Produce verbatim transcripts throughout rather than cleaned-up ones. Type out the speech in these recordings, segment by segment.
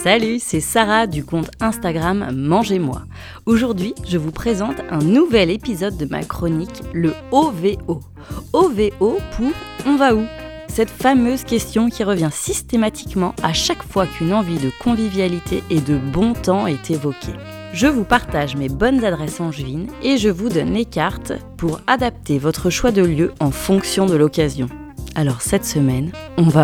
Salut, c'est Sarah du compte Instagram Mangez-moi. Aujourd'hui, je vous présente un nouvel épisode de ma chronique, le O V O. O V O pour « On va où ?» Cette fameuse question qui revient systématiquement à chaque fois qu'une envie de convivialité et de bon temps est évoquée. Je vous partage mes bonnes adresses angevines et je vous donne les cartes pour adapter votre choix de lieu en fonction de l'occasion. Alors cette semaine, on va où ?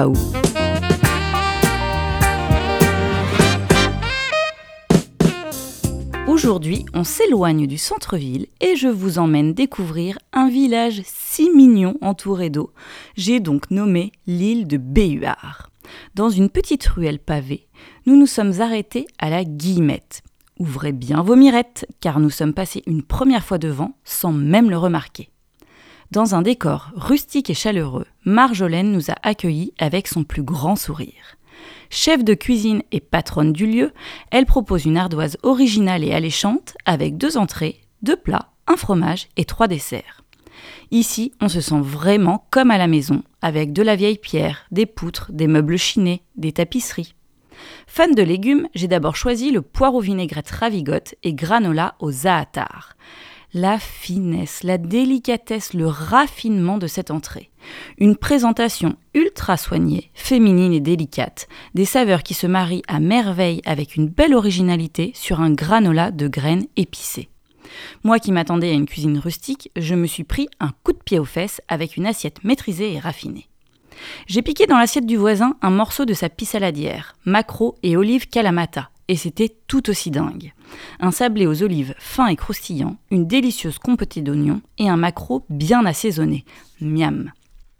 Aujourd'hui, on s'éloigne du centre-ville et je vous emmène découvrir un village si mignon entouré d'eau. J'ai donc nommé l'île de Béhuard. Dans une petite ruelle pavée, nous nous sommes arrêtés à la Guillemette. Ouvrez bien vos mirettes, car nous sommes passés une première fois devant sans même le remarquer. Dans un décor rustique et chaleureux, Marjolaine nous a accueillis avec son plus grand sourire. Chef de cuisine et patronne du lieu, elle propose une ardoise originale et alléchante avec deux entrées, deux plats, un fromage et trois desserts. Ici, on se sent vraiment comme à la maison, avec de la vieille pierre, des poutres, des meubles chinés, des tapisseries. Fan de légumes, j'ai d'abord choisi le poireau vinaigrette ravigote et granola au za'atar. La finesse, la délicatesse, le raffinement de cette entrée. Une présentation ultra soignée, féminine et délicate. Des saveurs qui se marient à merveille avec une belle originalité sur un granola de graines épicées. Moi qui m'attendais à une cuisine rustique, je me suis pris un coup de pied aux fesses avec une assiette maîtrisée et raffinée. J'ai piqué dans l'assiette du voisin un morceau de sa pie saladière, maquereau et olives kalamata, et c'était tout aussi dingue. Un sablé aux olives fin et croustillant, une délicieuse compotée d'oignons et un maquereau bien assaisonné. Miam.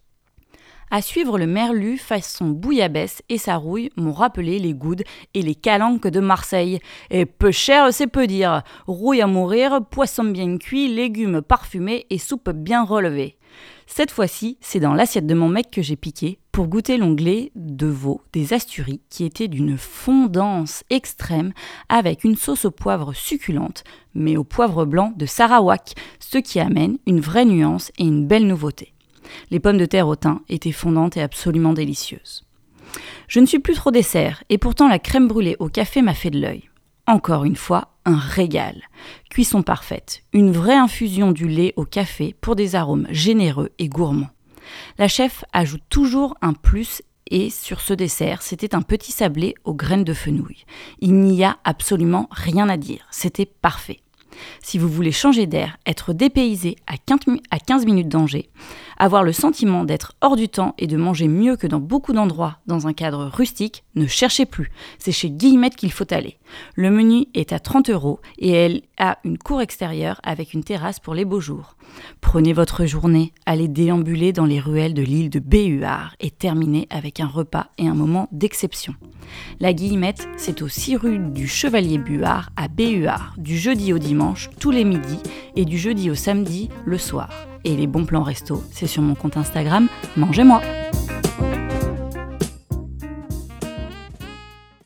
À suivre, le merlu façon bouillabaisse et sa rouille m'ont rappelé les goudes et les calanques de Marseille. Et peu cher, c'est peu dire. Rouille à mourir, poisson bien cuit, légumes parfumés et soupe bien relevée. Cette fois-ci, c'est dans l'assiette de mon mec que j'ai piqué pour goûter l'onglet de veau des Asturies qui était d'une fondance extrême avec une sauce au poivre succulente, mais au poivre blanc de Sarawak, ce qui amène une vraie nuance et une belle nouveauté. Les pommes de terre au thym étaient fondantes et absolument délicieuses. Je ne suis plus trop dessert et pourtant la crème brûlée au café m'a fait de l'œil. Encore une fois, un régal. Cuisson parfaite, une vraie infusion du lait au café pour des arômes généreux et gourmands. La chef ajoute toujours un plus et sur ce dessert, c'était un petit sablé aux graines de fenouil. Il n'y a absolument rien à dire, c'était parfait. Si vous voulez changer d'air, être dépaysé à quinze minutes d'Angers, avoir le sentiment d'être hors du temps et de manger mieux que dans beaucoup d'endroits dans un cadre rustique, ne cherchez plus. C'est chez Guillemette qu'il faut aller. Le menu est à trente euros et elle a une cour extérieure avec une terrasse pour les beaux jours. Prenez votre journée, allez déambuler dans les ruelles de l'île de Béhuard et terminez avec un repas et un moment d'exception. La Guillemette, c'est au six rue du Chevalier Buard à Béhuard, du jeudi au dimanche, tous les midis, et du jeudi au samedi, le soir. Et les bons plans resto, c'est sur mon compte Instagram Mangez-moi.